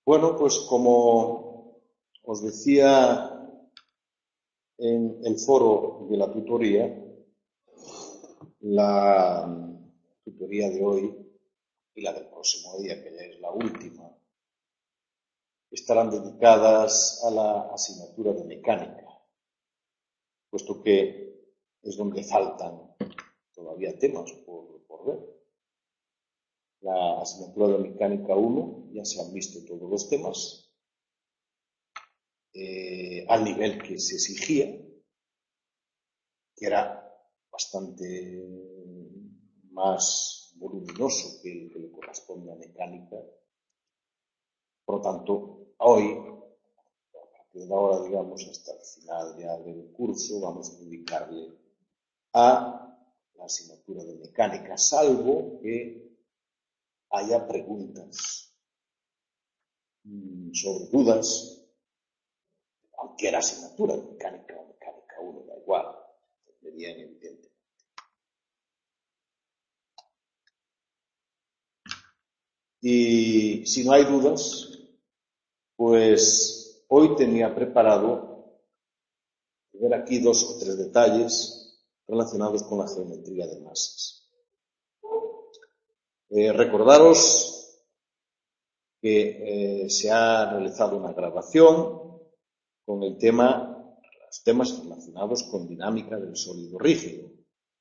Bueno, pues como os decía en el foro de la tutoría de hoy y la del próximo día, que ya es la última, estarán dedicadas a la asignatura de mecánica, puesto que es donde faltan todavía temas por ver. La asignatura de mecánica 1 ya se han visto todos los temas al nivel que se exigía, que era bastante más voluminoso que el que le corresponde a mecánica. Por lo tanto, hoy, a partir de ahora, digamos, hasta el final ya del curso, vamos a dedicarle a la asignatura de mecánica, salvo que haya preguntas sobre dudas, cualquier asignatura, mecánica o mecánica 1, da igual, sería evidente. Y si no hay dudas, pues hoy tenía preparado ver aquí 2 o 3 detalles relacionados con la geometría de masas. Recordaros que se ha realizado una grabación con los temas relacionados con dinámica del sólido rígido,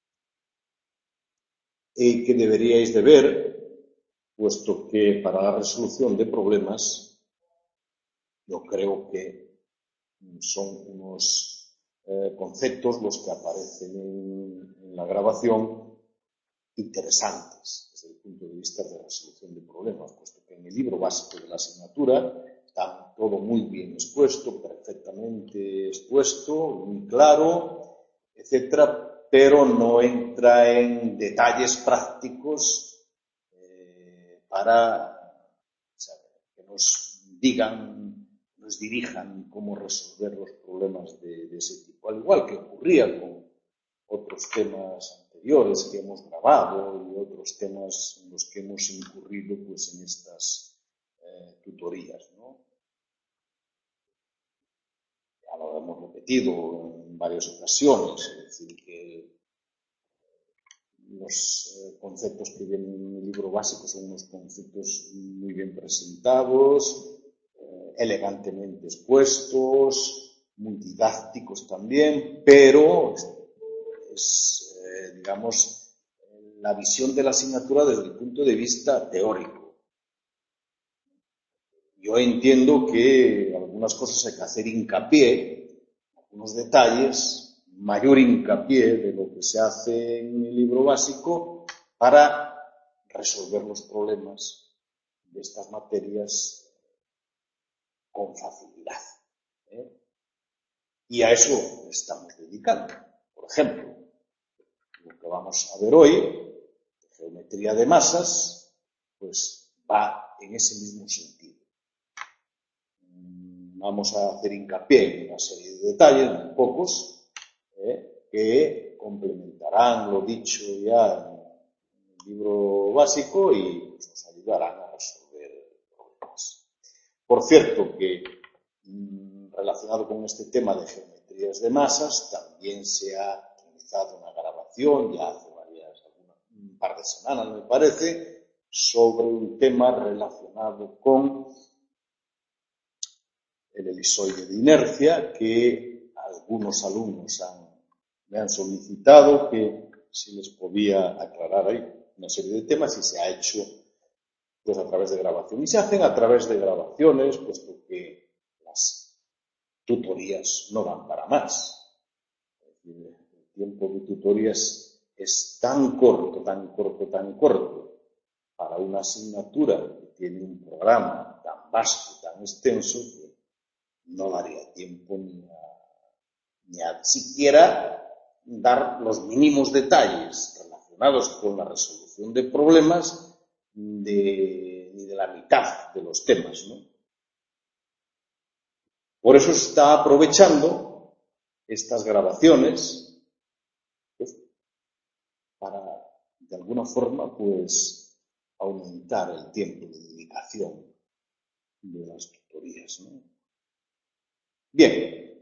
que deberíais de ver, puesto que para la resolución de problemas yo creo que son unos conceptos los que aparecen en la grabación interesantes desde el punto de vista de resolución de problemas, puesto que en el libro básico de la asignatura está todo muy bien expuesto, perfectamente expuesto, muy claro, etcétera, pero no entra en detalles prácticos para que nos dirijan cómo resolver los problemas de ese tipo. Al igual que ocurría con otros temas anteriores que hemos grabado y otros temas en los que hemos incurrido pues, en estas tutorías, ¿no? Ya lo hemos repetido en varias ocasiones, es decir, que los conceptos que vienen en el libro básico son unos conceptos muy bien presentados, elegantemente expuestos, muy didácticos también, pero digamos, la visión de la asignatura desde el punto de vista teórico. Yo entiendo que algunas cosas hay que hacer hincapié, algunos detalles, mayor hincapié de lo que se hace en el libro básico para resolver los problemas de estas materias con facilidad. Y a eso estamos dedicando. Por ejemplo, lo que vamos a ver hoy, de geometría de masas, pues va en ese mismo sentido. Vamos a hacer hincapié en una serie de detalles, muy pocos, que complementarán lo dicho ya en el libro básico y pues, nos ayudarán a resolver problemas. Por cierto, que relacionado con este tema de geometrías de masas, también se ha realizado una grabación, ya hace un par de semanas me parece, sobre un tema relacionado con el elisoide de inercia, que algunos alumnos me han solicitado que si les podía aclarar ahí una serie de temas y se ha hecho pues a través de grabación. Y se hacen a través de grabaciones, puesto que las tutorías no dan para más. El tiempo de tutorías es tan corto para una asignatura que tiene un programa tan vasto, tan extenso, que no daría tiempo ni a siquiera dar los mínimos detalles relacionados con la resolución de problemas ni de la mitad de los temas, ¿no? Por eso se está aprovechando estas grabaciones pues, para, de alguna forma, pues aumentar el tiempo de dedicación de las tutorías, ¿no? Bien.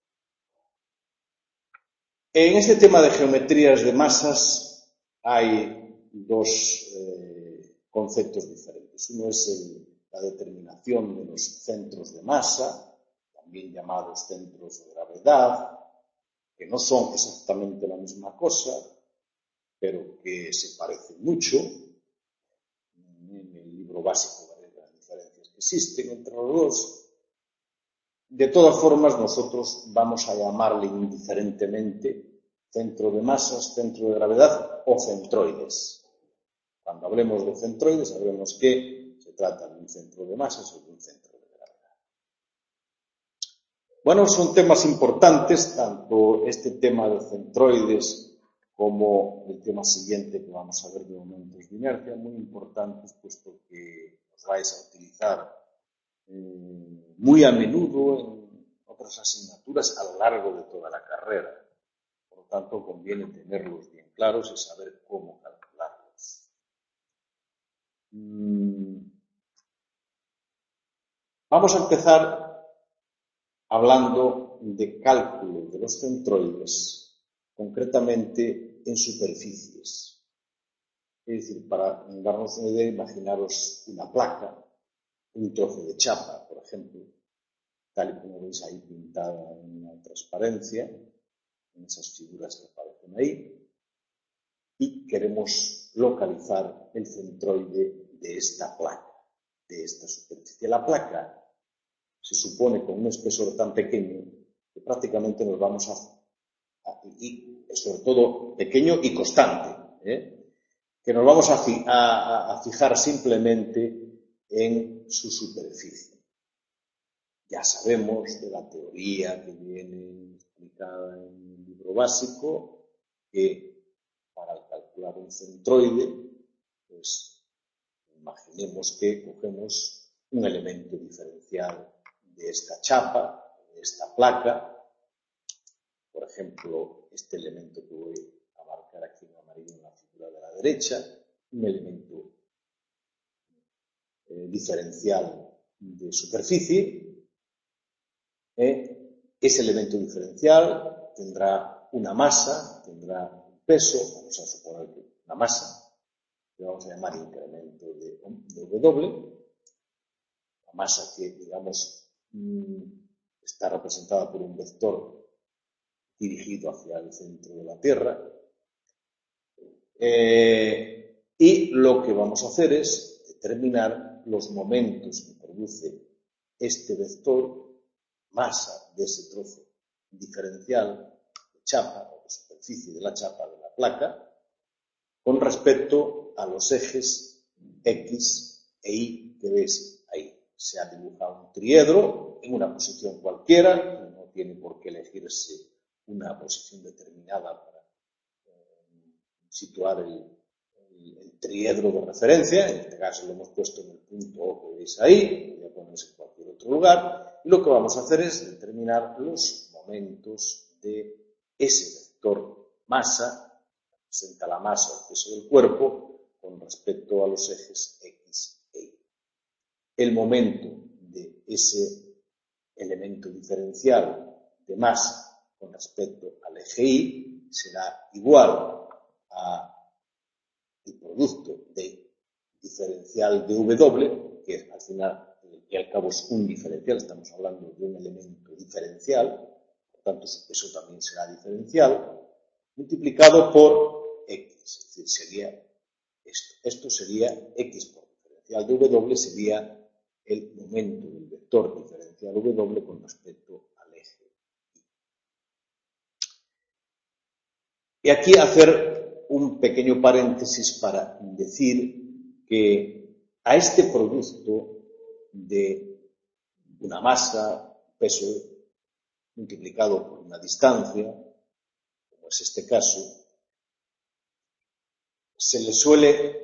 En este tema de geometrías de masas hay dos conceptos diferentes. Uno es la determinación de los centros de masa, también llamados centros de gravedad, que no son exactamente la misma cosa, pero que se parecen mucho. En el libro básico veréis las diferencias que existen entre los dos. De todas formas, nosotros vamos a llamarle indiferentemente centro de masas, centro de gravedad o centroides. Cuando hablemos de centroides, sabremos que se trata de un centro de masas o de un centro de gravedad. Bueno, son temas importantes, tanto este tema de centroides como el tema siguiente que vamos a ver de momentos de inercia, muy importantes, puesto que los vais a utilizar muy a menudo en otras asignaturas a lo largo de toda la carrera. Por lo tanto, conviene tenerlos bien claros y saber cómo calcularlos. Vamos a empezar hablando de cálculo de los centroides, concretamente en superficies. Es decir, para darnos una idea, imaginaros una placa, un trozo de chapa, por ejemplo, tal y como veis ahí pintada en una transparencia, en esas figuras que aparecen ahí, y queremos localizar el centroide de esta placa, de esta superficie. La placa se supone con un espesor tan pequeño que prácticamente nos vamos y sobre todo pequeño y constante, que nos vamos a fijar simplemente en su superficie. Ya sabemos de la teoría que viene explicada en el libro básico que para calcular un centroide, pues imaginemos que cogemos un elemento diferencial de esta chapa, de esta placa, por ejemplo, este elemento que voy a marcar aquí en amarillo en la figura de la derecha, un elemento diferencial de superficie. Ese elemento diferencial tendrá una masa, tendrá un peso, vamos a suponer que una masa, que vamos a llamar incremento de W, la masa que, digamos, está representada por un vector dirigido hacia el centro de la Tierra. Y lo que vamos a hacer es determinar los momentos que produce este vector, masa de ese trozo diferencial de chapa o de superficie de la chapa de la placa con respecto a los ejes X e Y que veis ahí. Se ha dibujado un triedro en una posición cualquiera, no tiene por qué elegirse una posición determinada para situar el triedro de referencia. En este caso lo hemos puesto en el punto O que veis ahí, podría ponerse en cualquier otro lugar, y lo que vamos a hacer es determinar los momentos de ese vector masa, que representa la masa o el peso del cuerpo, con respecto a los ejes X e Y. El momento de ese elemento diferencial de masa con respecto al eje Y será igual a el producto de diferencial de W, que al final y al cabo es un diferencial, estamos hablando de un elemento diferencial, por tanto su peso también será diferencial, multiplicado por X, es decir, sería esto. Esto sería X por diferencial de W, sería el momento del vector diferencial W con respecto al eje Y. Y aquí hacer un pequeño paréntesis para decir que a este producto de una masa, peso, multiplicado por una distancia, como es este caso, se le suele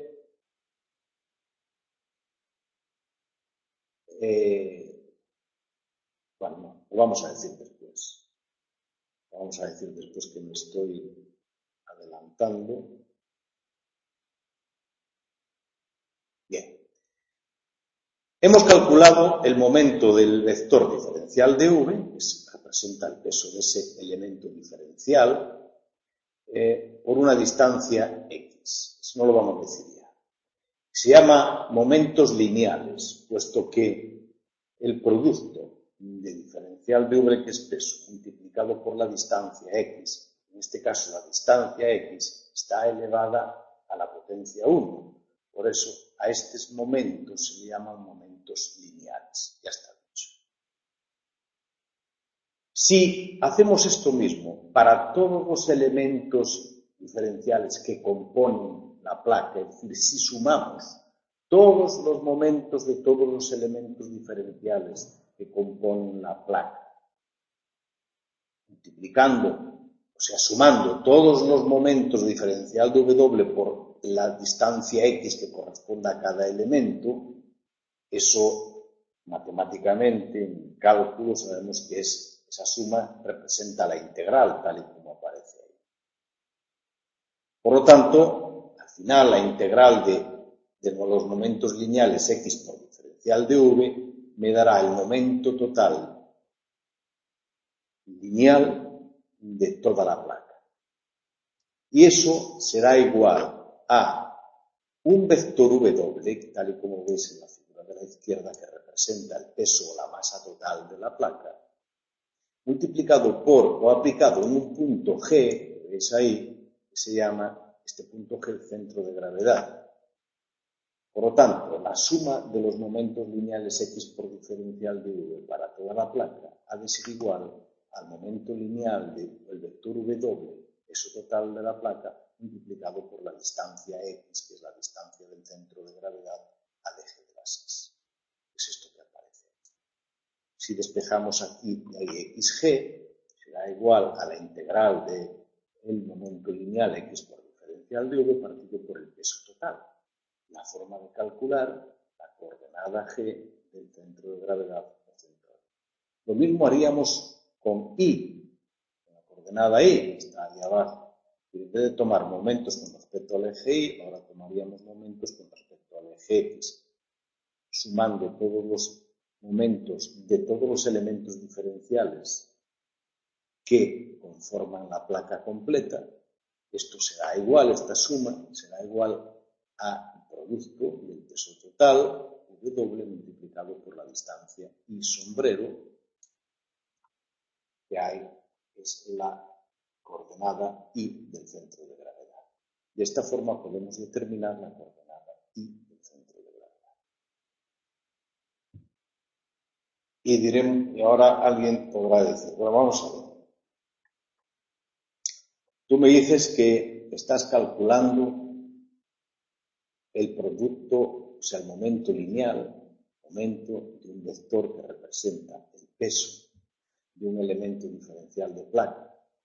bueno, lo vamos a decir después. Lo vamos a decir después que me estoy adelantando. Bien. Hemos calculado el momento del vector diferencial de v, que representa el peso de ese elemento diferencial, por una distancia x. Eso no lo vamos a decir ya. Se llama momentos lineales, puesto que el producto de diferencial de v, que es peso, multiplicado por la distancia x, en este caso la distancia x, está elevada a la potencia 1. Por eso a estos momentos se le llaman momentos lineales. Ya está dicho. Si hacemos esto mismo para todos los elementos diferenciales que componen la placa, es decir, si sumamos todos los momentos de todos los elementos diferenciales que componen la placa, multiplicando, o sea, sumando todos los momentos de diferencial de W por la distancia X que corresponda a cada elemento, eso matemáticamente en cálculo sabemos que esa suma representa la integral, tal y como aparece ahí. Por lo tanto, al final la integral de los momentos lineales X por diferencial de V me dará el momento total lineal de toda la placa. Y eso será igual a un vector W, tal y como veis en la figura de la izquierda, que representa el peso o la masa total de la placa, multiplicado por o aplicado en un punto G, que veis ahí, que se llama este punto G el centro de gravedad. Por lo tanto, la suma de los momentos lineales X por diferencial de V para toda la placa ha de ser igual al momento lineal del vector W, peso total de la placa, multiplicado por la distancia X, que es la distancia del centro de gravedad al eje de la axis. Es esto que aparece aquí. Si despejamos aquí y hay XG, será igual a la integral del momento lineal X por diferencial de V partido por el peso total. La forma de calcular la coordenada G del centro de gravedad central. Lo mismo haríamos con I, con la coordenada I, que está ahí abajo. En vez de tomar momentos con respecto al eje Y, ahora tomaríamos momentos con respecto al eje X, sumando todos los momentos de todos los elementos diferenciales que conforman la placa completa. Esto será igual, esta suma será igual al producto del peso total, W, multiplicado por la distancia I sombrero, que hay, es la coordenada I del centro de gravedad. De esta forma podemos determinar la coordenada I del centro de gravedad. Y diremos, y ahora alguien podrá decir, bueno, vamos a ver. Tú me dices que estás calculando el producto, o sea, el momento lineal, momento de un vector que representa el peso de un elemento diferencial de placa.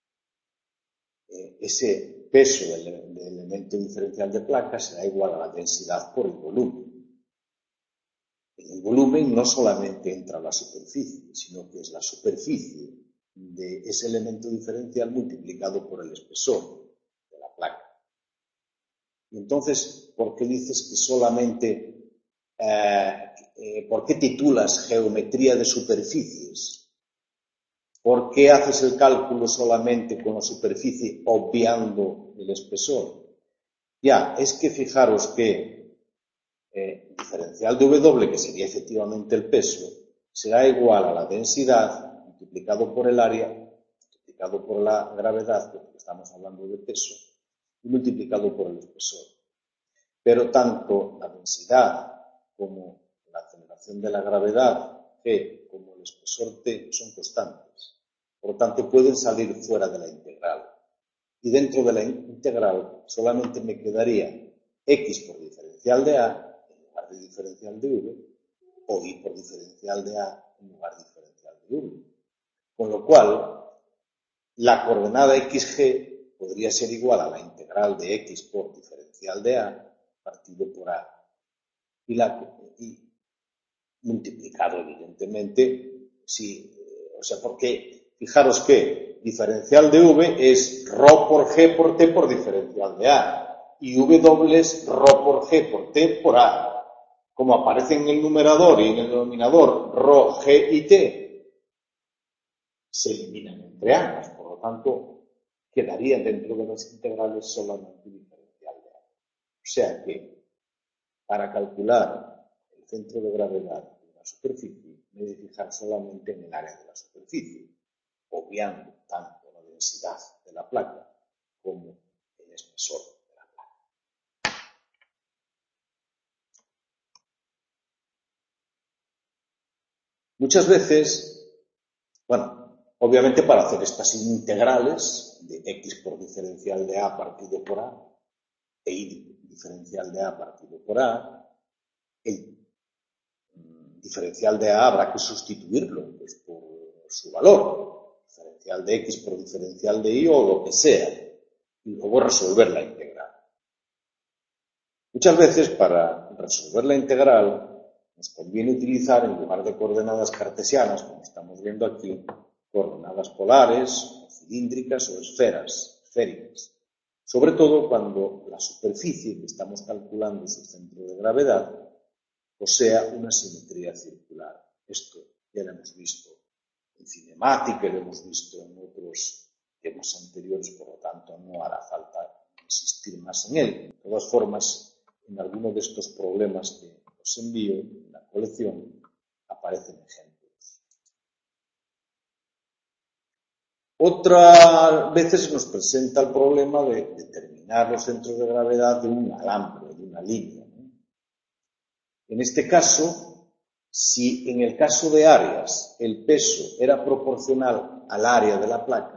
Ese peso del elemento diferencial de placa será igual a la densidad por el volumen. En el volumen no solamente entra la superficie, sino que es la superficie de ese elemento diferencial multiplicado por el espesor de la placa. Y entonces, ¿por qué dices que solamente, por qué titulas geometría de superficies? ¿Por qué haces el cálculo solamente con la superficie obviando el espesor? Ya, es que fijaros que diferencial de W, que sería efectivamente el peso, será igual a la densidad multiplicado por el área, multiplicado por la gravedad, porque estamos hablando de peso, y multiplicado por el espesor. Pero tanto la densidad como la aceleración de la gravedad, G, como el espesor T, son constantes. Por lo tanto, pueden salir fuera de la integral. Y dentro de la integral solamente me quedaría X por diferencial de A en lugar de diferencial de V, o Y por diferencial de A en lugar de diferencial de V. Con lo cual, la coordenada XG podría ser igual a la integral de X por diferencial de A partido por A. Y multiplicado, evidentemente, porque fijaros que diferencial de V es ρ por G por T por diferencial de A. Y W es ρ por G por T por A. como aparecen en el numerador y en el denominador ρ, g y t, se eliminan entre ambas. Por lo tanto, quedaría dentro de las integrales solamente el diferencial de A. O sea que, para calcular el centro de gravedad de una superficie, me he de fijar solamente en el área de la superficie, obviando tanto la densidad de la placa como el espesor de la placa. Muchas veces, obviamente para hacer estas integrales de x por diferencial de a partido por a e y diferencial de a partido por a, el diferencial de a habrá que sustituirlo pues, por su valor, diferencial de x por diferencial de y o lo que sea, y luego resolver la integral. Muchas veces para resolver la integral nos conviene utilizar, en lugar de coordenadas cartesianas, como estamos viendo aquí, coordenadas polares, o cilíndricas o esféricas. Sobre todo cuando la superficie que estamos calculando su centro de gravedad posea una simetría circular. Esto ya lo hemos visto en cinemática, lo hemos visto en otros temas anteriores, por lo tanto no hará falta insistir más en él. De todas formas, en alguno de estos problemas que os envío en la colección aparecen ejemplos. Otras veces nos presenta el problema de determinar los centros de gravedad de un alambre, de una línea, ¿no? En este caso, si en el caso de áreas el peso era proporcional al área de la placa,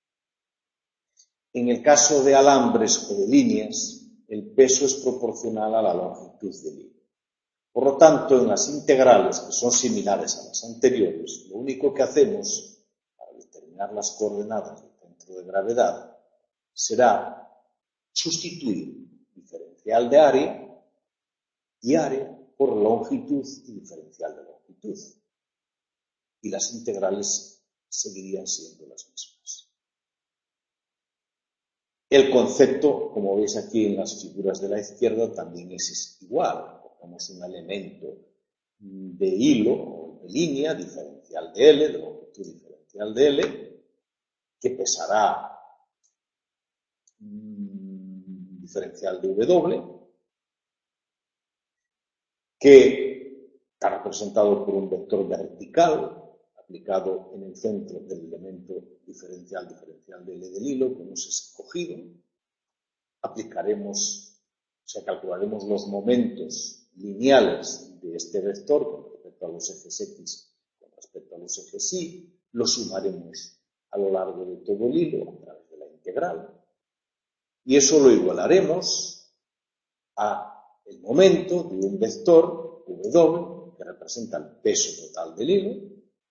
en el caso de alambres o de líneas, el peso es proporcional a la longitud del hilo. Por lo tanto, en las integrales, que son similares a las anteriores, lo único que hacemos para determinar las coordenadas del centro de gravedad será sustituir diferencial de área y área por longitud y diferencial de longitud. Y las integrales seguirían siendo las mismas. El concepto, como veis aquí en las figuras de la izquierda, también es igual. Cogemos un elemento de hilo o de línea, diferencial de L, de longitud diferencial de L, que pesará diferencial de W, que está representado por un vector vertical aplicado en el centro del elemento diferencial de L del hilo que hemos escogido. Calcularemos los momentos lineales de este vector con respecto a los ejes X, con respecto a los ejes Y, lo sumaremos a lo largo de todo el hilo a través de la integral, y eso lo igualaremos a el momento de un vector W que representa el peso total del hilo,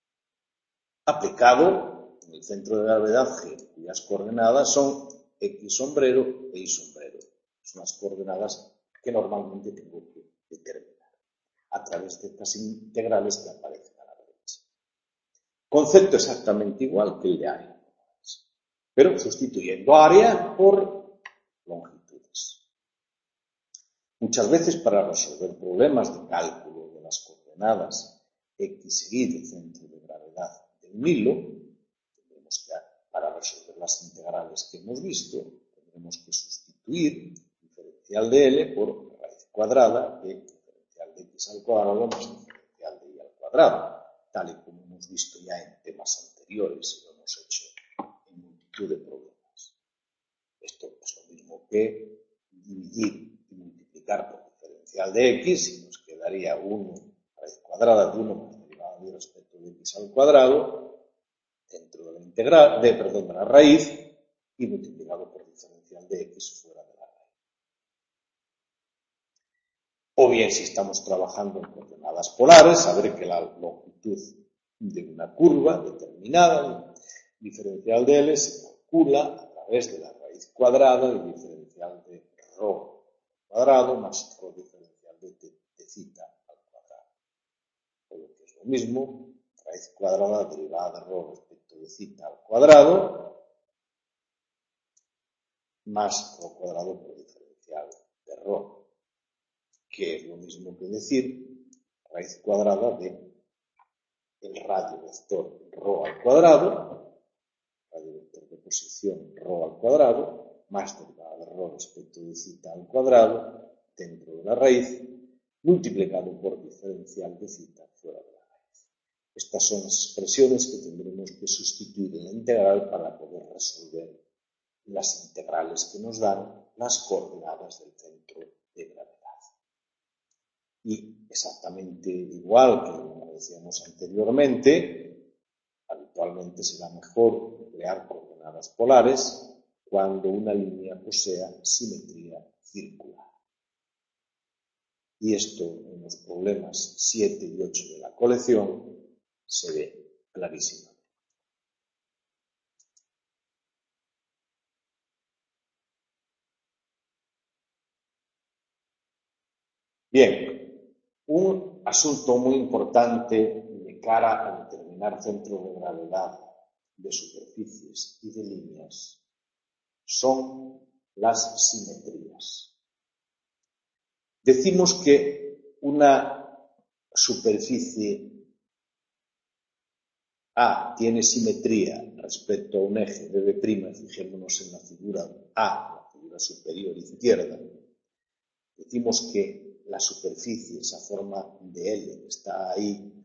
aplicado en el centro de gravedad G, cuyas coordenadas son X sombrero e Y sombrero. Son las coordenadas que normalmente tengo que determinar a través de estas integrales que aparecen a la derecha. Concepto exactamente igual que el de área, pero sustituyendo área por longitudes. Muchas veces para resolver problemas de cálculo de las coordenadas X y Y del centro de gravedad de un hilo, tendremos que, para resolver las integrales que hemos visto, tendremos que sustituir diferencial de L por raíz cuadrada de diferencial de X al cuadrado más diferencial de Y al cuadrado, tal y como hemos visto ya en temas anteriores y lo hemos hecho en multitud de problemas. Esto es lo mismo que dividir y multiplicar por diferencial de X y nos quedaría 1 raíz cuadrada de 1 más derivada de respecto de X al cuadrado dentro de la integral, de la raíz y multiplicado por diferencial de X fuera de la raíz. O bien, si estamos trabajando en coordenadas polares, saber que la longitud de una curva determinada, diferencial de L, se calcula a través de la raíz cuadrada del diferencial de ρ cuadrado más ρ diferencial de θ al cuadrado. O lo que es lo mismo, raíz cuadrada derivada de ρ respecto de θ al cuadrado más ρ cuadrado por diferencial de ρ. que es lo mismo que decir raíz cuadrada de el radio vector ρ al cuadrado, radio vector de posición ρ al cuadrado, más derivada de ρ respecto de zeta al cuadrado, dentro de la raíz, multiplicado por diferencial de zeta fuera de la raíz. Estas son las expresiones que tendremos que sustituir en la integral para poder resolver las integrales que nos dan las coordenadas del centro de gravedad. Y exactamente igual que como decíamos anteriormente, habitualmente será mejor emplear coordenadas polares cuando una línea posea simetría circular. Y esto en los problemas 7 y 8 de la colección se ve clarísimamente. Bien, un asunto muy importante de cara a determinar centros de gravedad de superficies y de líneas son las simetrías. Decimos que una superficie A tiene simetría respecto a un eje BB', fijémonos en la figura A, la figura superior izquierda. Decimos que la superficie, esa forma de L que está ahí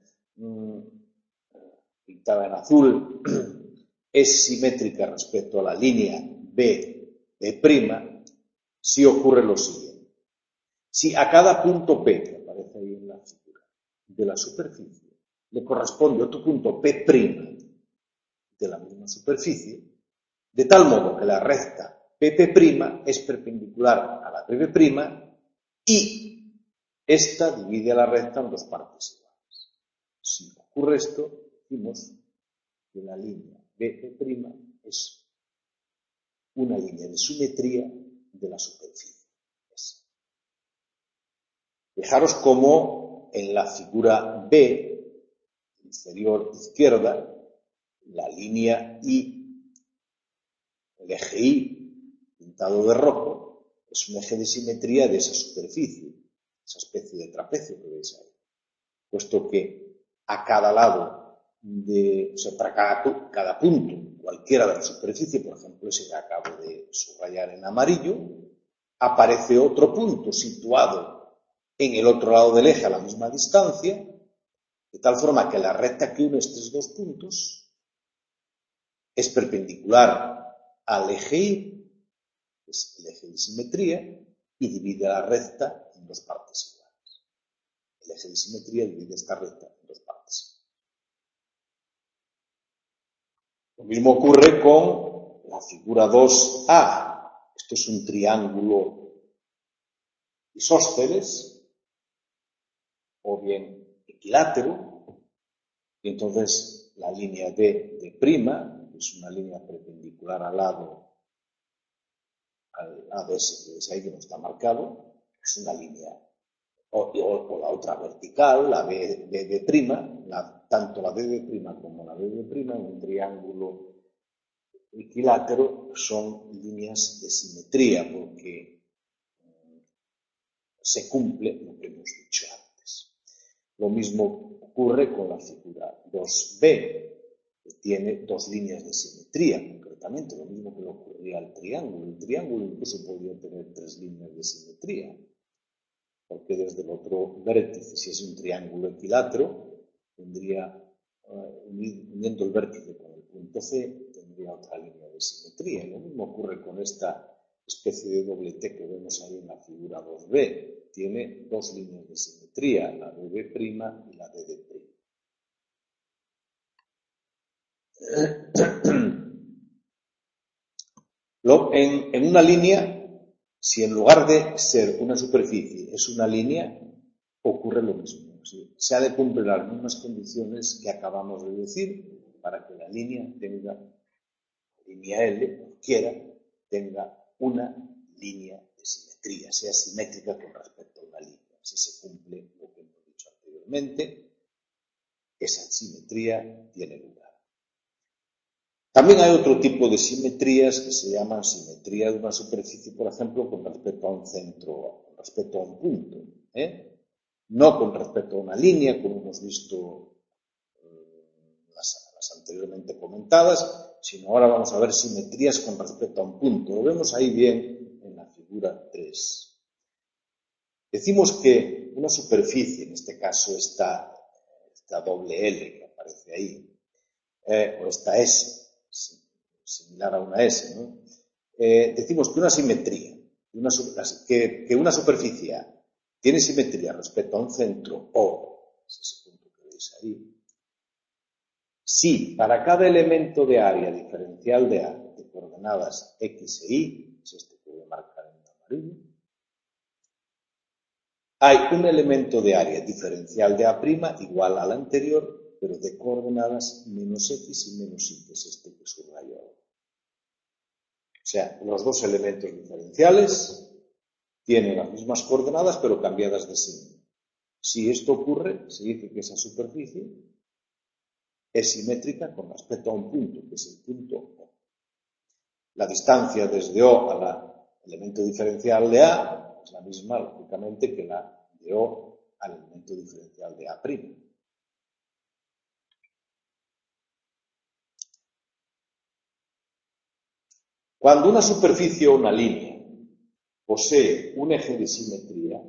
pintada en azul, es simétrica respecto a la línea BB', si ocurre lo siguiente. Si a cada punto P, que aparece ahí en la figura, de la superficie, le corresponde otro punto P' de la misma superficie, de tal modo que la recta PP' es perpendicular a la BB' y esta divide a la recta en dos partes iguales. Si ocurre esto, decimos que la línea BP' es una línea de simetría de la superficie. Fijaros cómo en la figura B, inferior izquierda, la línea I, el eje Y, pintado de rojo, es un eje de simetría de esa superficie, esa especie de trapecio que veis ahí. Puesto que a cada lado, para cada punto, cualquiera de la superficie, por ejemplo ese que acabo de subrayar en amarillo, aparece otro punto situado en el otro lado del eje a la misma distancia, de tal forma que la recta que une estos dos puntos es perpendicular al eje Y, que es el eje de simetría, y divide la recta en dos partes iguales. El eje de simetría divide esta recta en dos partes. Lo mismo ocurre con la figura 2A. Esto es un triángulo isósceles, o bien equilátero, y entonces la línea D', es una línea perpendicular al lado ese que veis ahí que no está marcado, es una línea, o la otra vertical, la BD', tanto la BB' como la BB' en un triángulo equilátero son líneas de simetría porque se cumple lo que hemos dicho antes. Lo mismo ocurre con la figura 2B, que tiene dos líneas de simetría, concretamente, lo mismo que le ocurría al triángulo. El triángulo incluso podría tener tres líneas de simetría, porque desde el otro vértice, si es un triángulo equilátero, tendría, uniendo el vértice con el punto C, tendría otra línea de simetría. Y lo mismo ocurre con esta especie de doble T que vemos ahí en la figura 2B. Tiene dos líneas de simetría, la BB' y la DD'. En una línea, si en lugar de ser una superficie es una línea, ocurre lo mismo. ¿Sí? Se ha de cumplir las mismas condiciones que acabamos de decir para que la línea tenga, la línea L, cualquiera, tenga una línea de simetría, sea simétrica con respecto a una línea. Si se cumple lo que hemos dicho anteriormente, esa simetría tiene lugar. También hay otro tipo de simetrías que se llaman simetría de una superficie, por ejemplo, con respecto a un centro, con respecto a un punto. No con respecto a una línea, como hemos visto las anteriormente comentadas, sino ahora vamos a ver simetrías con respecto a un punto. Lo vemos ahí bien en la figura 3. Decimos que una superficie, en este caso esta doble L que aparece ahí, o esta S, similar a una S, ¿no? Decimos que una simetría, que una superficie A tiene simetría respecto a un centro O, es ese punto que veis ahí, si para cada elemento de área diferencial de A de coordenadas X e Y, es este que voy a marcar en amarillo, hay un elemento de área diferencial de A' igual al anterior, pero de coordenadas menos X y menos Y, que es este que subrayo ahora. O sea, los dos elementos diferenciales tienen las mismas coordenadas, pero cambiadas de signo. Si esto ocurre, se dice que esa superficie es simétrica con respecto a un punto, que es el punto O. La distancia desde O al elemento diferencial de A es la misma, lógicamente, que la de O al elemento diferencial de A'. Cuando una superficie o una línea posee un eje de simetría,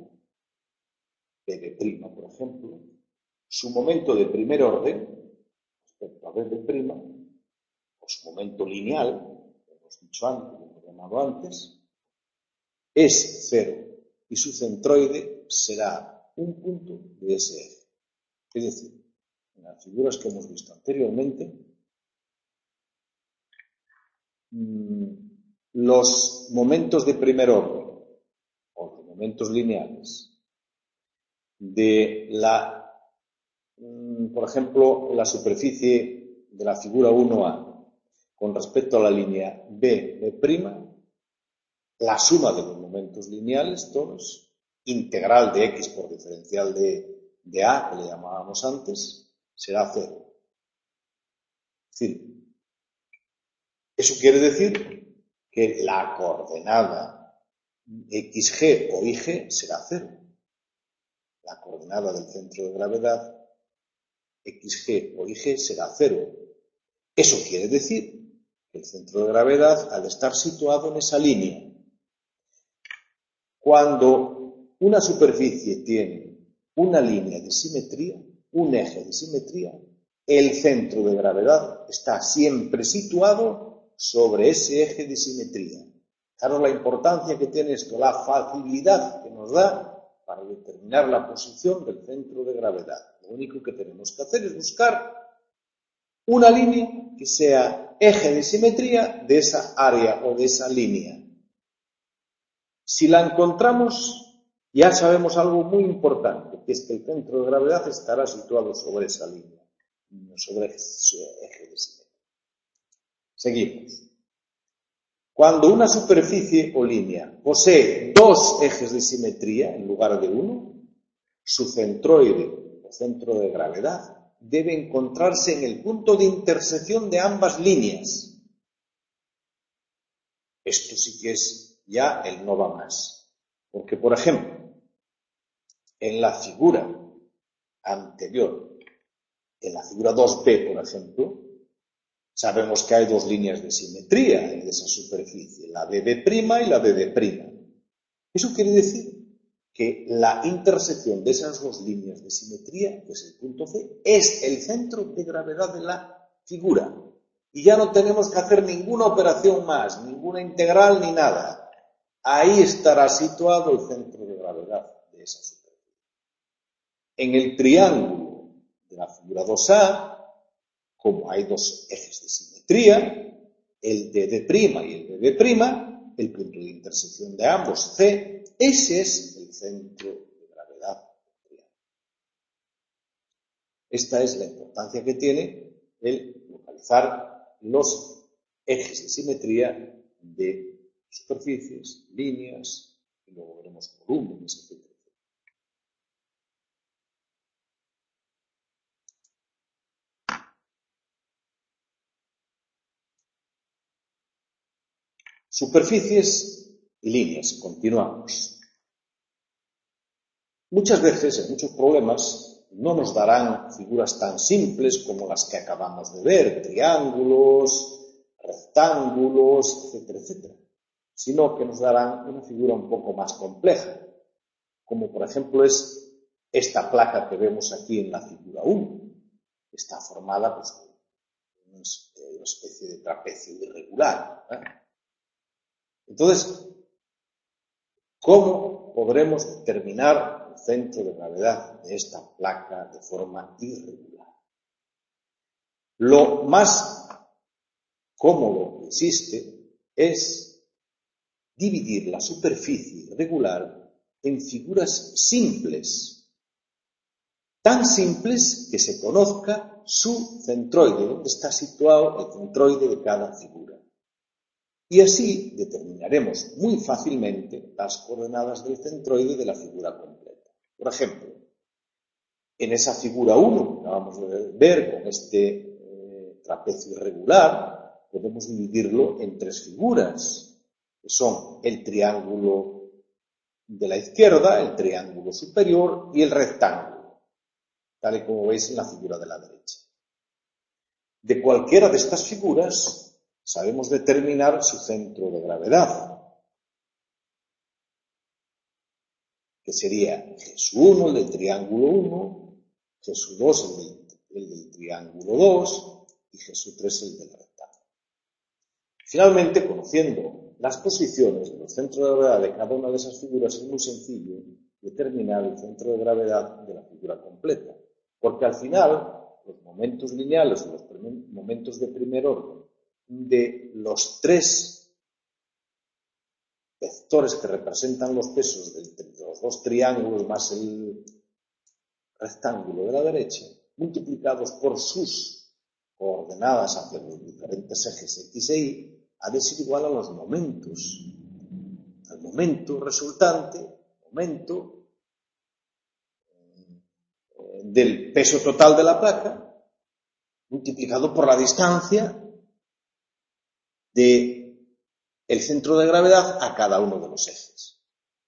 BB', por ejemplo, su momento de primer orden respecto a BB', o su momento lineal, como hemos dicho antes, lo hemos llamado antes, es cero y su centroide será un punto de ese eje. Es decir, en las figuras que hemos visto anteriormente, los momentos de primer orden o los momentos lineales de por ejemplo, la superficie de la figura 1A con respecto a la línea B', la suma de los momentos lineales, todos, integral de X por diferencial de A, que le llamábamos antes, será cero. Es decir, eso quiere decir que la coordenada XG o YG será cero. La coordenada del centro de gravedad XG o YG será cero. Eso quiere decir que el centro de gravedad, al estar situado en esa línea, cuando una superficie tiene una línea de simetría, un eje de simetría, el centro de gravedad está siempre situado sobre ese eje de simetría. Fijaros la importancia que tiene esto, la facilidad que nos da para determinar la posición del centro de gravedad. Lo único que tenemos que hacer es buscar una línea que sea eje de simetría de esa área o de esa línea. Si la encontramos, ya sabemos algo muy importante, que es que el centro de gravedad estará situado sobre esa línea, no sobre ese eje de simetría. Seguimos. Cuando una superficie o línea posee dos ejes de simetría en lugar de uno, su centroide o centro de gravedad debe encontrarse en el punto de intersección de ambas líneas. Esto sí que es ya el no va más. Porque, por ejemplo, en la figura anterior, en la figura 2B, por ejemplo, sabemos que hay dos líneas de simetría en esa superficie, la BB' y la BB'. Eso quiere decir que la intersección de esas dos líneas de simetría, que es el punto C, es el centro de gravedad de la figura. Y ya no tenemos que hacer ninguna operación más, ninguna integral ni nada. Ahí estará situado el centro de gravedad de esa superficie. En el triángulo de la figura 2A, como hay dos ejes de simetría, el DD' y el BB', el punto de intersección de ambos, C, ese es el centro de gravedad del triángulo. Esta es la importancia que tiene el localizar los ejes de simetría de superficies, líneas, y luego veremos volúmenes, etc. Superficies y líneas. Continuamos. Muchas veces, en muchos problemas, no nos darán figuras tan simples como las que acabamos de ver, triángulos, rectángulos, etcétera, etcétera, sino que nos darán una figura un poco más compleja, como por ejemplo es esta placa que vemos aquí en la figura 1. Está formada pues, por una especie de trapecio irregular, ¿verdad? Entonces, ¿cómo podremos determinar el centro de gravedad de esta placa de forma irregular? Lo más cómodo que existe es dividir la superficie irregular en figuras simples, tan simples que se conozca su centroide, donde está situado el centroide de cada figura. Y así determinaremos muy fácilmente las coordenadas del centroide de la figura completa. Por ejemplo, en esa figura 1 que acabamos de ver con este trapecio irregular, podemos dividirlo en tres figuras, que son el triángulo de la izquierda, el triángulo superior y el rectángulo, tal y como veis en la figura de la derecha. De cualquiera de estas figuras sabemos determinar su centro de gravedad, que sería G1, el del triángulo 1, G2, el del triángulo 2 y G3, el del rectángulo. Finalmente, conociendo las posiciones de los centros de gravedad de cada una de esas figuras, es muy sencillo determinar el centro de gravedad de la figura completa, porque al final los momentos lineales o los momentos de primer orden de los tres vectores que representan los pesos de los dos triángulos más el rectángulo de la derecha, multiplicados por sus coordenadas hacia los diferentes ejes X e Y, ha de ser igual a los momentos, al momento resultante, momento del peso total de la placa, multiplicado por la distancia del centro de gravedad a cada uno de los ejes.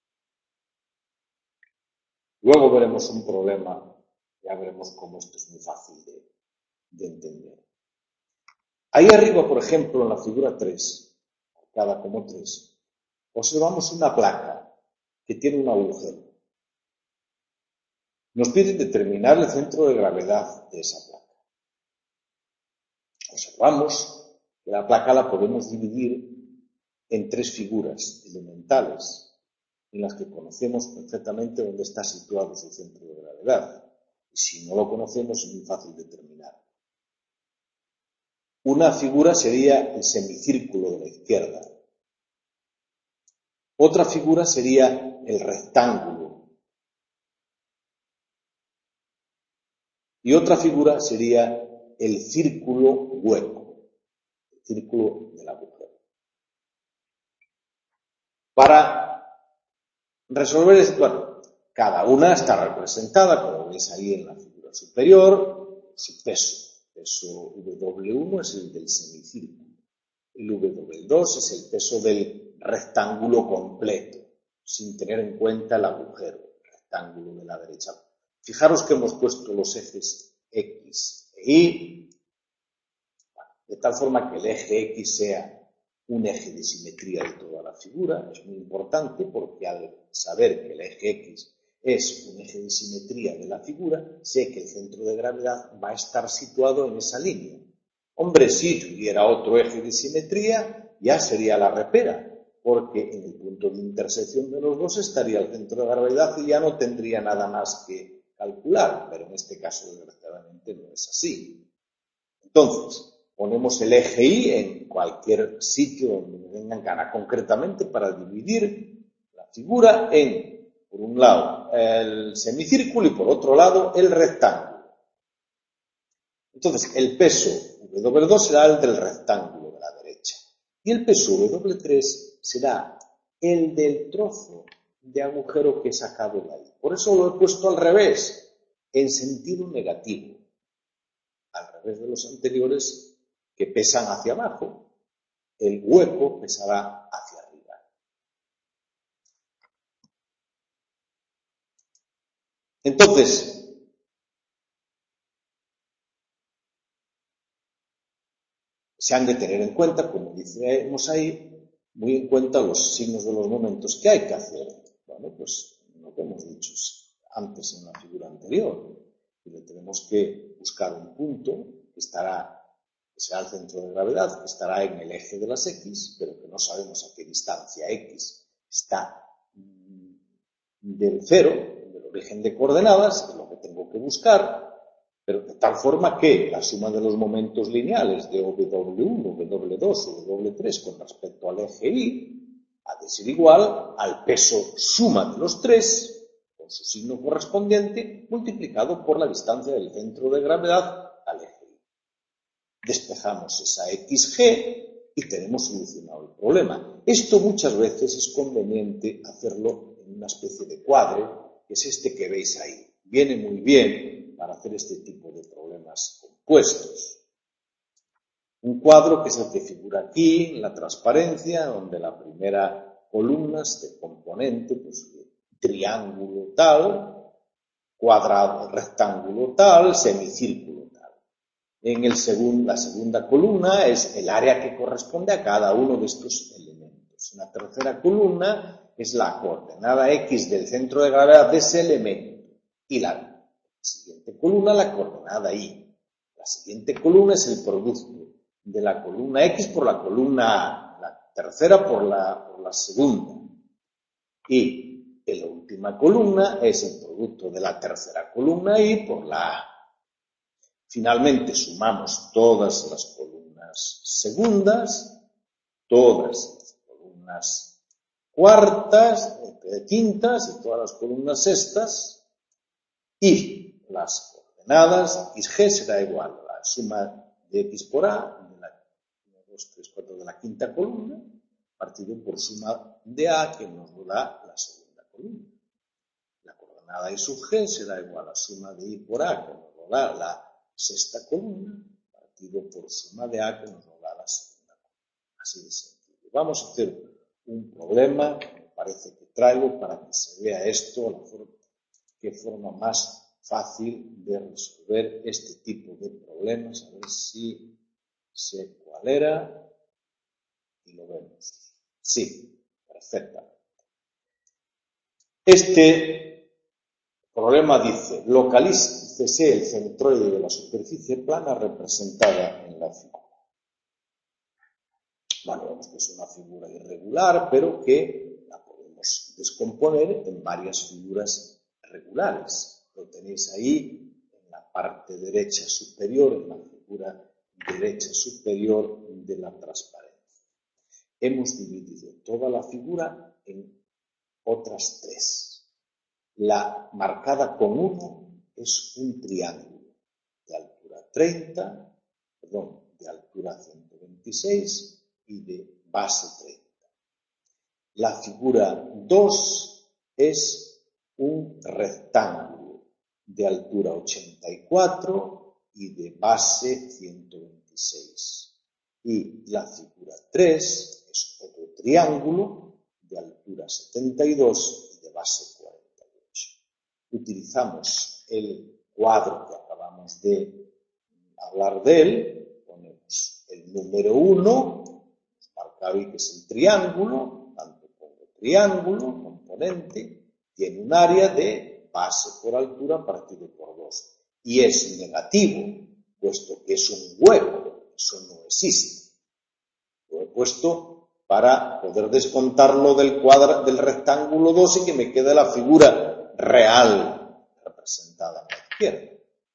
Luego veremos un problema, ya veremos cómo esto es muy fácil de entender. Ahí arriba, por ejemplo, en la figura 3, marcada como 3, observamos una placa que tiene un agujero. Nos piden determinar el centro de gravedad de esa placa. Observamos que la placa la podemos dividir en tres figuras elementales, en las que conocemos perfectamente dónde está situado su centro de gravedad. Y si no lo conocemos, es muy fácil determinar. Una figura sería el semicírculo de la izquierda. Otra figura sería el rectángulo. Y otra figura sería el círculo hueco, el círculo del agujero. Para resolver esto, cada una está representada, como veis ahí en la figura superior, su peso. El peso W1 es el del semicírculo. El W2 es el peso del rectángulo completo, sin tener en cuenta el agujero, el rectángulo de la derecha. Fijaros que hemos puesto los ejes X e Y, de tal forma que el eje X sea un eje de simetría de toda la figura. Es muy importante porque al saber que el eje X es un eje de simetría de la figura, sé que el centro de gravedad va a estar situado en esa línea. Hombre, si tuviera otro eje de simetría, ya sería la repera, porque en el punto de intersección de los dos estaría el centro de gravedad y ya no tendría nada más que calcular, pero en este caso desgraciadamente no es así. Entonces, ponemos el eje Y en cualquier sitio donde me vengan gana concretamente para dividir la figura en, por un lado, el semicírculo y por otro lado, el rectángulo. Entonces, el peso W2 será el del rectángulo de la derecha y el peso W3 será el del trozo de agujero que he sacado de ahí. Por eso lo he puesto al revés, en sentido negativo, al revés de los anteriores que pesan hacia abajo. El hueco pesará hacia arriba. Entonces, se han de tener en cuenta, como decimos ahí, muy en cuenta los signos de los momentos. ¿Qué hay que hacer? Bueno, pues lo que hemos dicho antes en la figura anterior. Y le tenemos que buscar un punto que será el centro de gravedad, que estará en el eje de las X, pero que no sabemos a qué distancia X está del cero, del origen de coordenadas, que es lo que tengo que buscar, pero de tal forma que la suma de los momentos lineales de W1, W2 o W3 con respecto al eje Y ha de ser igual al peso suma de los tres, con su signo correspondiente, multiplicado por la distancia del centro de gravedad al eje Y. Despejamos esa XG y tenemos solucionado el problema. Esto muchas veces es conveniente hacerlo en una especie de cuadro, que es este que veis ahí. Viene muy bien para hacer este tipo de problemas compuestos. Un cuadro que es el que figura aquí, en la transparencia, donde la primera columna, este componente, pues triángulo tal, cuadrado, rectángulo tal, semicírculo tal. En la segunda columna es el área que corresponde a cada uno de estos elementos. En la tercera columna es la coordenada X del centro de gravedad de ese elemento. Y la siguiente columna, la coordenada Y. La siguiente columna es el producto de la columna X por la columna A, la tercera por la segunda. Y en la última columna es el producto de la tercera columna Y por la A. Finalmente sumamos todas las columnas segundas, todas las columnas quintas y todas las columnas sextas, y las coordenadas XG será igual a la suma de X por A, de la 1, 2, 3, 4 de la quinta columna, partido por suma de A, que nos da la segunda columna. La coordenada Y sub G será igual a la suma de Y por A, que nos da la sexta columna, partido por suma de A, que nos da la segunda columna. Así de sencillo. Vamos a hacer un problema, me parece que traigo, para que se vea esto, qué forma más fácil de resolver este tipo de problemas. A ver si sé cuál era y lo vemos. Sí, perfectamente. Este problema dice, localícese el centroide de la superficie plana representada en la figura. Bueno, vemos que es una figura irregular, pero que la podemos descomponer en varias figuras regulares. Lo tenéis ahí en la parte derecha superior, en la figura derecha superior de la transparencia. Hemos dividido toda la figura en otras tres. La marcada con 1 es un triángulo de altura 30, de altura 126 y de base 30. La figura 2 es un rectángulo de altura 84 y de base 126. Y la figura 3 es otro triángulo de altura 72 y de base 48. Utilizamos el cuadro que acabamos de hablar de él, ponemos el número 1, marcado ahí que es el triángulo, tanto como triángulo, componente, tiene un área de base por altura partido por 2. Y es negativo, puesto que es un hueco, eso no existe. Lo he puesto para poder descontarlo del rectángulo 2 y que me quede la figura real representada a la izquierda.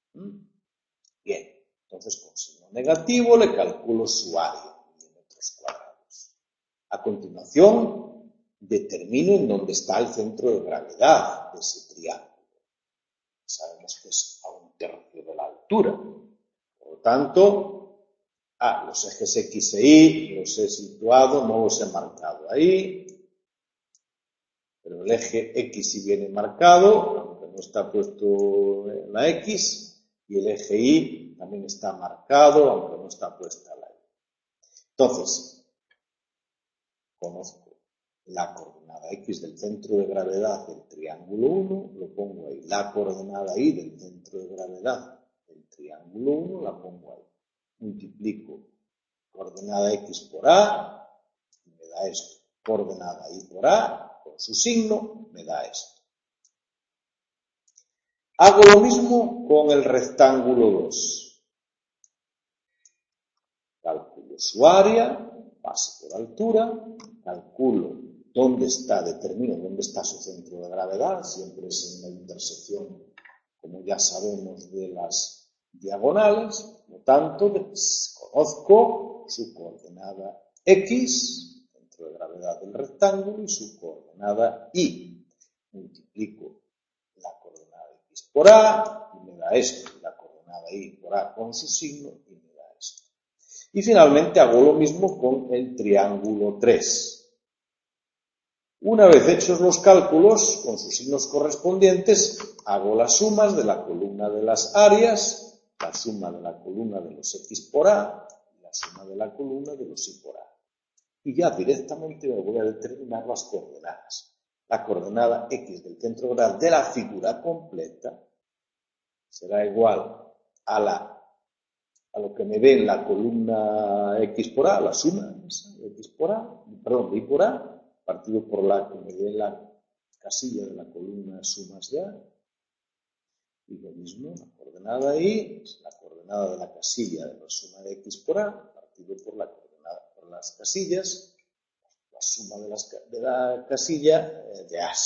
Bien, entonces con signo negativo le calculo su área en metros cuadrados. A continuación, determino en dónde está el centro de gravedad de ese triángulo. Sabemos que es a 1/3 de la altura. Por lo tanto, los ejes X e Y los he situado, no los he marcado ahí. Pero el eje X sí viene marcado, aunque no está puesto en la X, y el eje Y también está marcado, aunque no está puesta la Y. Entonces, conozco La coordenada X del centro de gravedad del triángulo 1, lo pongo ahí. La coordenada Y del centro de gravedad del triángulo 1, la pongo ahí. Multiplico coordenada X por A, y me da esto. Coordenada Y por A, con su signo, me da esto. Hago lo mismo con el rectángulo 2. Calculo su área, base por altura, calculo dónde está, determino dónde está su centro de gravedad, siempre es en la intersección, como ya sabemos, de las diagonales, por lo tanto, conozco su coordenada X, centro de gravedad del rectángulo, y su coordenada Y. Multiplico la coordenada X por A, y me da esto, y la coordenada Y por A con su signo, y me da esto. Y finalmente hago lo mismo con el triángulo 3. Una vez hechos los cálculos, con sus signos correspondientes, hago las sumas de la columna de las áreas, la suma de la columna de los X por A, y la suma de la columna de los Y por A. Y ya directamente me voy a determinar las coordenadas. La coordenada X del centro grado de la figura completa será igual a lo que me dé en la columna X por A, la suma de X por A, perdón, de Y por A, partido por la que me dé la casilla de la columna sumas de A. Y lo mismo, la coordenada Y es la coordenada de la casilla de la suma de X por A, partido por la coordenada por las casillas, la suma de la casilla de A.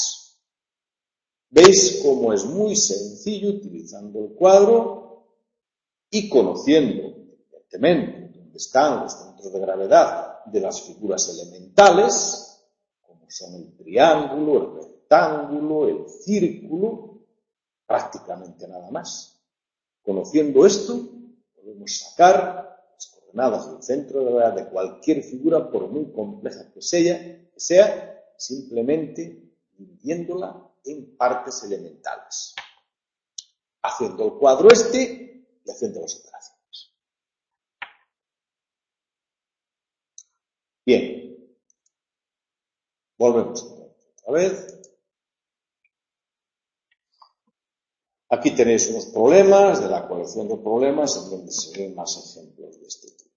¿Veis cómo es muy sencillo utilizando el cuadro y conociendo, evidentemente, dónde están los centros de gravedad de las figuras elementales, como son el triángulo, el rectángulo, el círculo, prácticamente nada más? Conociendo esto, podemos sacar las coordenadas del centro de gravedad de cualquier figura, por muy compleja que sea, simplemente dividiéndola en partes elementales, haciendo el cuadro y haciendo las operaciones. Bien, volvemos otra vez. Aquí tenéis unos problemas de la colección de problemas en donde se ven más ejemplos de este tipo.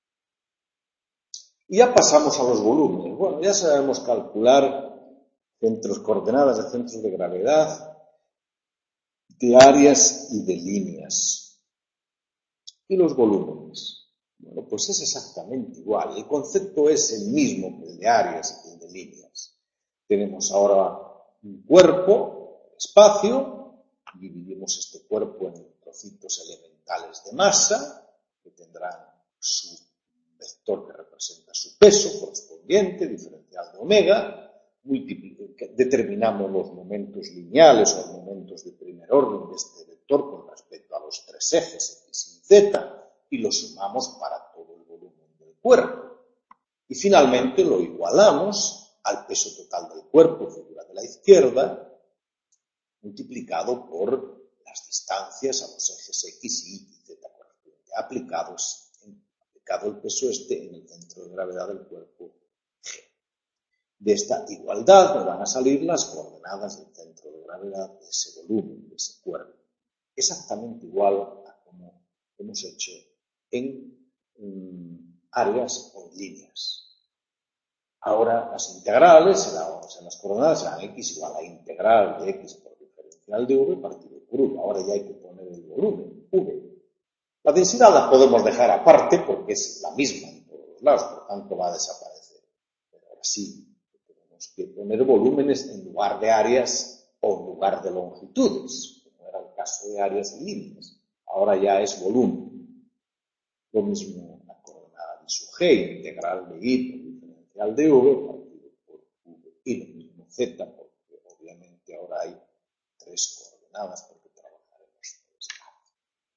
Y ya pasamos a los volúmenes. Bueno, ya sabemos calcular coordenadas de centros de gravedad, de áreas y de líneas. ¿Y los volúmenes? Bueno, pues es exactamente igual. El concepto es el mismo que el de áreas y que el de líneas. Tenemos ahora un cuerpo, espacio, dividimos este cuerpo en trocitos elementales de masa, que tendrán su vector que representa su peso correspondiente, diferencial de omega, determinamos los momentos lineales o los momentos de primer orden de este vector con respecto a los tres ejes X y Z y lo sumamos para todo el volumen del cuerpo. Y finalmente lo igualamos al peso total del cuerpo, figura de la izquierda, multiplicado por las distancias a los ejes X, Y y Z correspondientes, aplicado el peso en el centro de gravedad del cuerpo G. De esta igualdad me van a salir las coordenadas del centro de gravedad de ese volumen, de ese cuerpo. Exactamente igual a como hemos hecho en áreas o líneas. Ahora las integrales, las coordenadas serán X igual a integral de X por diferencial de V partido por V. Ahora ya hay que poner el volumen, V. La densidad la podemos dejar aparte porque es la misma en todos los lados, por tanto va a desaparecer. Pero ahora sí, tenemos que poner volúmenes en lugar de áreas o en lugar de longitudes, como era el caso de áreas y líneas. Ahora ya es volumen. Lo mismo la coordenada de su G, integral de Y por diferencial de V partido por V. Y lo mismo Z, porque obviamente ahora hay tres coordenadas porque trabajaremos tres lados.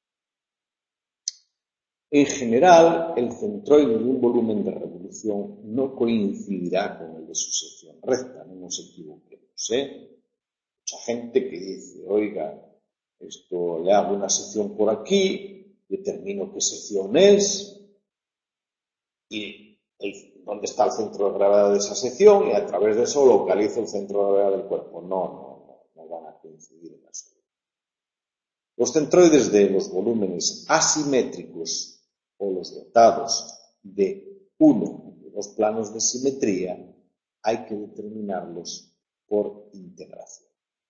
En general, el centroide de un volumen de revolución no coincidirá con el de su sección recta, no nos equivoquemos, Mucha gente que dice, oiga, esto le hago una sección por aquí, determino qué sección es, y dónde está el centro de gravedad de esa sección y a través de eso localizo el centro de gravedad del cuerpo. No van a coincidir en absoluto. Los centroides de los volúmenes asimétricos o los dotados de uno de dos planos de simetría hay que determinarlos por integración.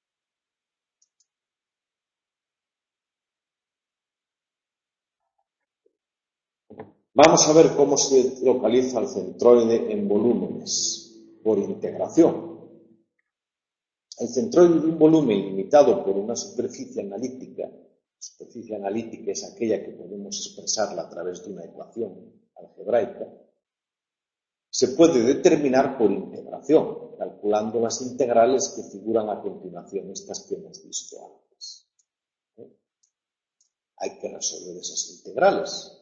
Vamos a ver cómo se localiza el centroide en volúmenes por integración. El centroide de un volumen limitado por una superficie analítica es aquella que podemos expresarla a través de una ecuación algebraica, se puede determinar por integración, calculando las integrales que figuran a continuación, estas que hemos visto antes. Hay que resolver esas integrales.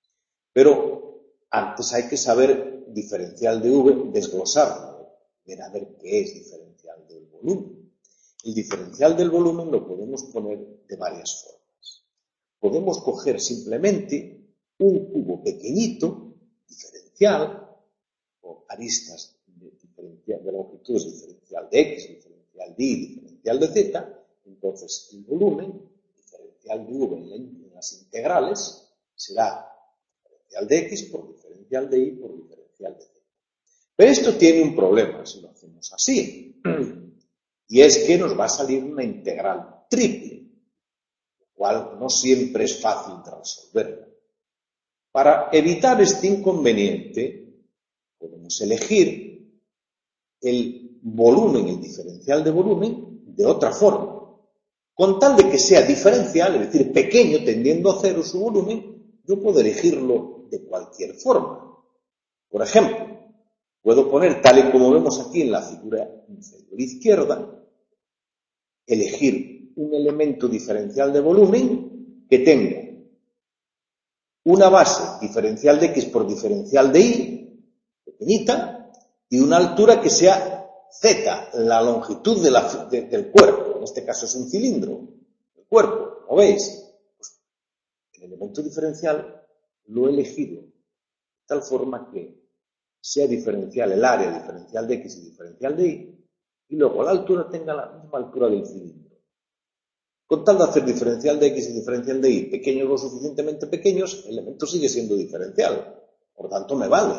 Pero antes hay que saber diferencial de V, desglosarlo, ver a ver qué es diferencial del volumen. El diferencial del volumen lo podemos poner de varias formas. Podemos coger simplemente un cubo pequeñito, diferencial, o aristas de longitudes diferencial de X, diferencial de Y, diferencial de Z. Entonces el volumen, diferencial de V en las integrales, será diferencial de X por diferencial de Y por diferencial de Z. Pero esto tiene un problema si lo hacemos así. Y es que nos va a salir una integral triple, lo cual no siempre es fácil de resolverla. Para evitar este inconveniente, podemos elegir el volumen, el diferencial de volumen, de otra forma. Con tal de que sea diferencial, es decir, pequeño, tendiendo a cero su volumen, yo puedo elegirlo de cualquier forma. Por ejemplo, puedo poner, tal y como vemos aquí en la figura inferior izquierda, elegir un elemento diferencial de volumen que tenga una base diferencial de X por diferencial de Y, pequeñita, y una altura que sea Z, la longitud del cuerpo. En este caso es un cilindro, el cuerpo, ¿lo veis? Pues el elemento diferencial lo he elegido de tal forma que sea diferencial el área diferencial de X y diferencial de Y, y luego la altura tenga la misma altura del cilindro. Con tal de hacer diferencial de X y diferencial de Y pequeños lo suficientemente pequeños, el elemento sigue siendo diferencial. Por tanto, me vale.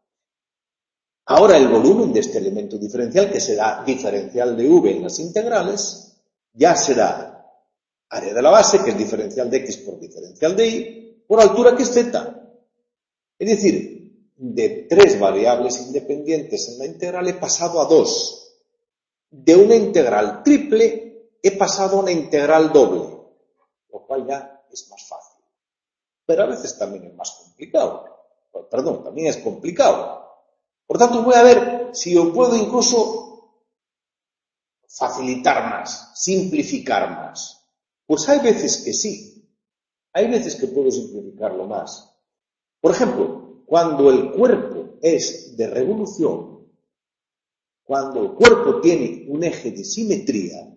Ahora el volumen de este elemento diferencial, que será diferencial de V en las integrales, ya será área de la base, que es diferencial de X por diferencial de Y, por altura, que es Z. Es decir, de 3 variables independientes en la integral he pasado a 2. De una integral triple he pasado a una integral doble, lo cual ya es más fácil. Pero a veces también es más complicado. Perdón, también es complicado. Por tanto, voy a ver si yo puedo incluso facilitar más, simplificar más. Pues hay veces que sí. Hay veces que puedo simplificarlo más. Por ejemplo, cuando el cuerpo es de revolución, cuando el cuerpo tiene un eje de simetría,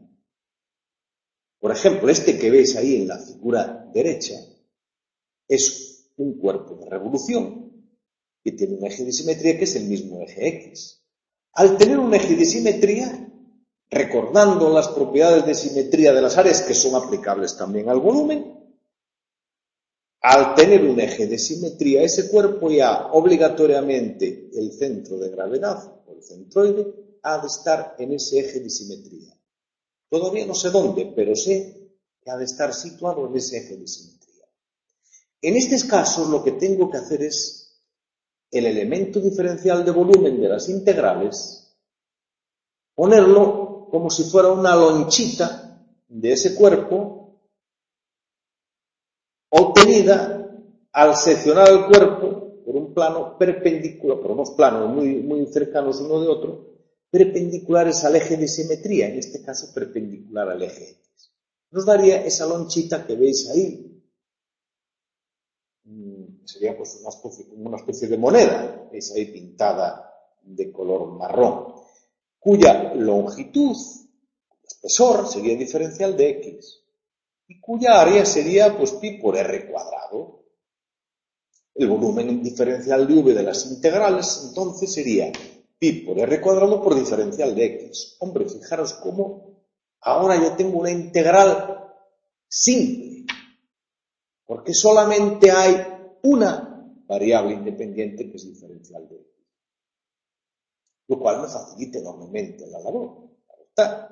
por ejemplo, este que veis ahí en la figura derecha es un cuerpo de revolución que tiene un eje de simetría que es el mismo eje X. Al tener un eje de simetría, recordando las propiedades de simetría de las áreas que son aplicables también al volumen, al tener un eje de simetría, ese cuerpo ya obligatoriamente el centro de gravedad o el centroide ha de estar en ese eje de simetría. Todavía no sé dónde, pero sé que ha de estar situado en ese eje de simetría. En estos casos lo que tengo que hacer es el elemento diferencial de volumen de las integrales, ponerlo como si fuera una lonchita de ese cuerpo obtenida al seccionar el cuerpo por un plano perpendicular, por unos planos muy cercanos uno de otro, perpendiculares al eje de simetría, en este caso perpendicular al eje X. Nos daría esa lonchita que veis ahí. Sería pues una especie de moneda, veis ahí pintada de color marrón, cuya longitud, espesor, sería diferencial de X, y cuya área sería pues pi por R cuadrado. El volumen diferencial de v de las integrales, entonces, sería pi por r cuadrado por diferencial de x. Hombre, fijaros cómo ahora yo tengo una integral simple, porque solamente hay una variable independiente que es diferencial de x, lo cual me facilita enormemente la labor. Ahí está.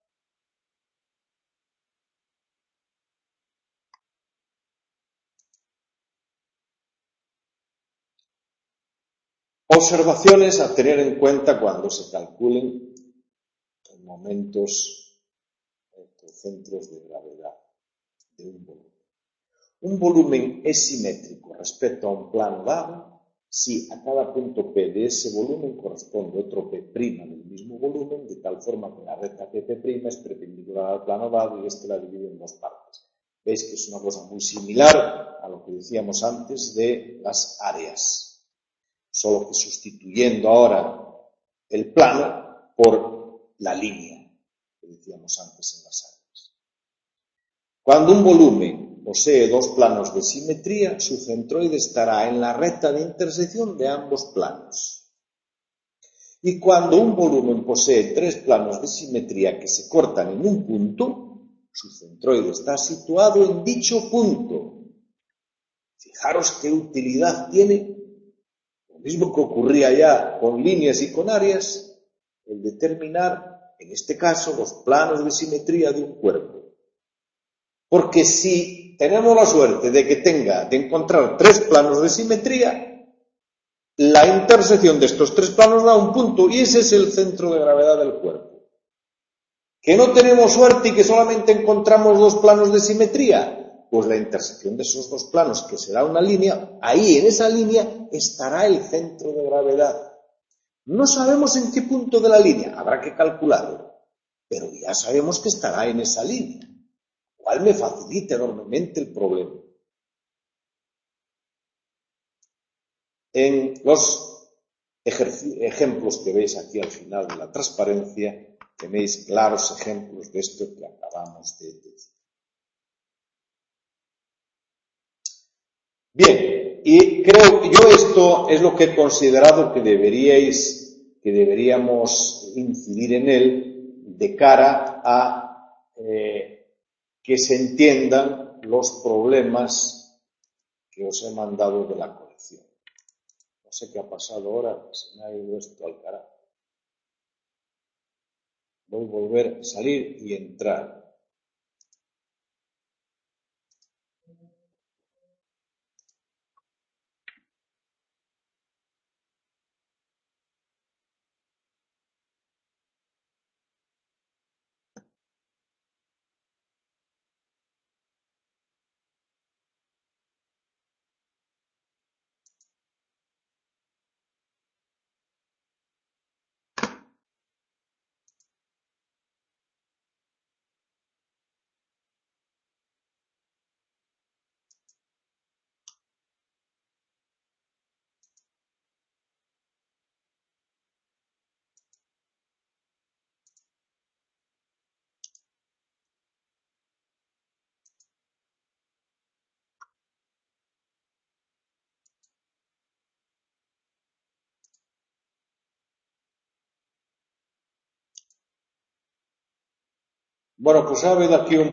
Observaciones a tener en cuenta cuando se calculen en momentos centros de gravedad de un volumen. Un volumen es simétrico respecto a un plano dado si a cada punto P de ese volumen corresponde otro P' del mismo volumen, de tal forma que la recta P' es perpendicular al plano dado y este la divide en dos partes. Veis que es una cosa muy similar a lo que decíamos antes de las áreas, solo que sustituyendo ahora el plano por la línea que decíamos antes en las áreas. Cuando un volumen posee dos planos de simetría, su centroide estará en la recta de intersección de ambos planos. Y cuando un volumen posee tres planos de simetría que se cortan en un punto, su centroide está situado en dicho punto. Fijaros qué utilidad tiene, lo mismo que ocurría ya con líneas y con áreas, el determinar, en este caso, los planos de simetría de un cuerpo. Porque si tenemos la suerte de encontrar tres planos de simetría, la intersección de estos tres planos da un punto y ese es el centro de gravedad del cuerpo. ¿Que no tenemos suerte y que solamente encontramos dos planos de simetría? Pues la intersección de esos dos planos, que será una línea, ahí en esa línea estará el centro de gravedad. No sabemos en qué punto de la línea, habrá que calcularlo, pero ya sabemos que estará en esa línea, lo cual me facilita enormemente el problema. En los ejemplos que veis aquí al final de la transparencia, tenéis claros ejemplos de esto que acabamos de decir. Bien, y creo que yo esto es lo que he considerado que deberíamos incidir en él de cara a que se entiendan los problemas que os he mandado de la colección. No sé qué ha pasado ahora, se me ha ido esto al carajo. Voy a volver a salir y entrar. Bueno, pues ha habido aquí un